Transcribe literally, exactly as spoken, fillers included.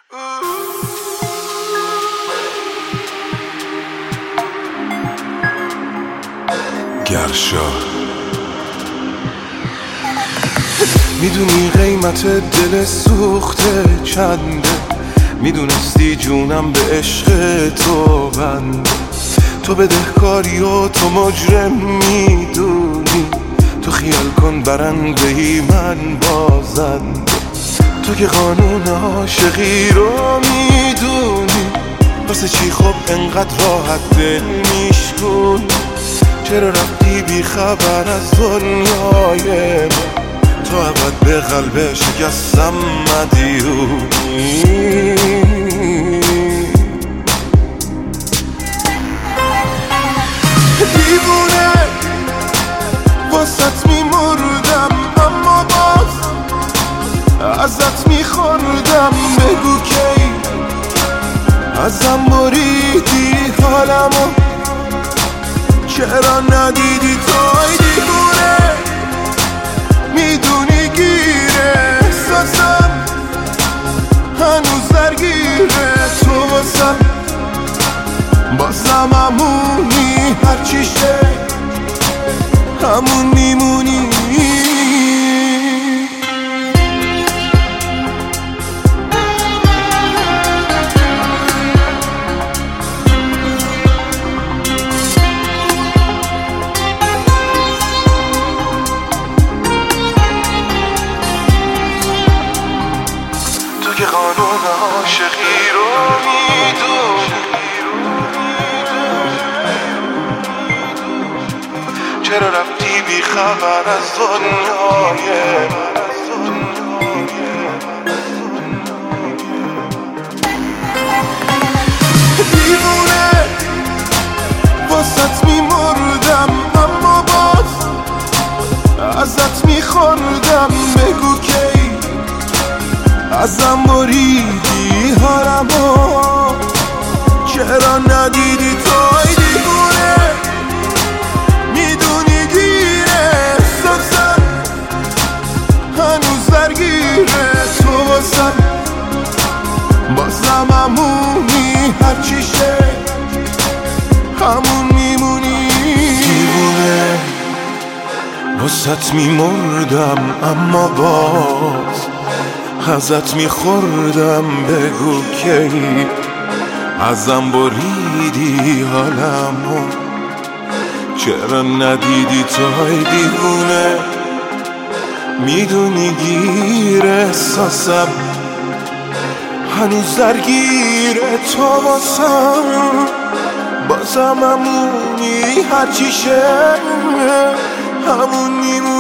گرشا میدونی قیمت دل سوخته چنده، میدونستی جونم به عشق تو بنده. تو بدهکاری و تو مجرم میدونی، تو خیال کن برنده ای من بازنده. تو که قانون عاشقی رو میدونی، واسه چی خب انقدر راحت دل میشکن؟ چرا رفتی بی خبر از دنیای من؟ تو ابد به قلب شکستم مدیونی. دیوونه واسط میمردم، اما باز ازت میخوردم. بگو کی ازم بریدی حالمو، چرا ندیدی توی دیوونه؟ میدونی گیره احساسم هنوز درگیره تو واسم، بازم همونی، هرچی شه همون میمونی. که قانون عاشقی رو میدونی، چرا رفتی بی خبر از دنیای من؟ دیوونه واسط میمردم، اما باز ازت میخوردم. بگو کی ازم بریدی حالمو، چرا ندیدی توی دیوونه؟ میدونی گیره احساسم هنوز درگیره تو واسم، بازم همونی، هرچی شه همون میمونی. دیوونه واسط میمردم، اما باز ازت میخوردم. بگو کی ازم بریدی حالمو، چرا ندیدی توی دیوونه؟ میدونی گیر احساسم هنوز درگیره تو واسم، بازم همونی، هرچی شه همون میمونی.